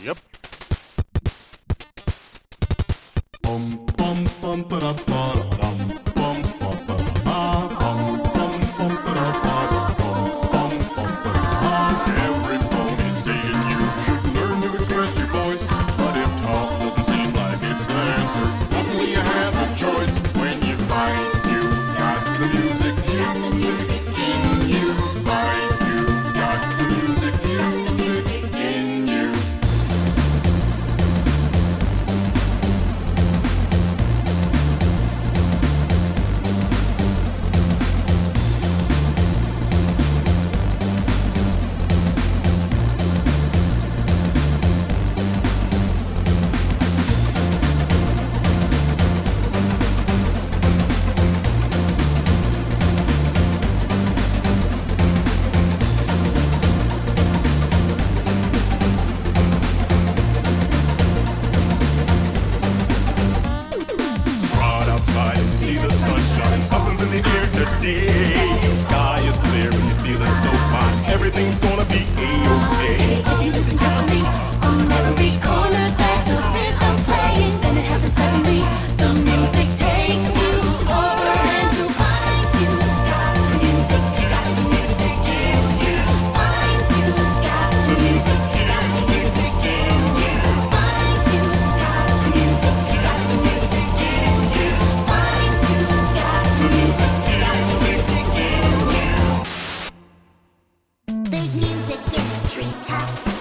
Yep. Bum bum bum ba da ba da bum bum bum ba da bum bum bum ba da ba da bum bum ba da. Everybody's saying you should learn to express your voice, but if talk doesn't seem like it's the answer, luckily you have a choice when you find you got the music in you. Find you got the music in you. Run outside and see the sunshine. Something's in the air today. Sky is clear and you're feeling so fine. Everything's gonna be A-OK. If you listen carefully, on every corner there's a rhythm playing. Then it happens suddenly. The music takes you over and you find you got the music. Got the music in you. Find you got the music. Got the music in you. Find you got the music. Got the music in you. Find you got the music. Got the music in you. There's music in the treetops.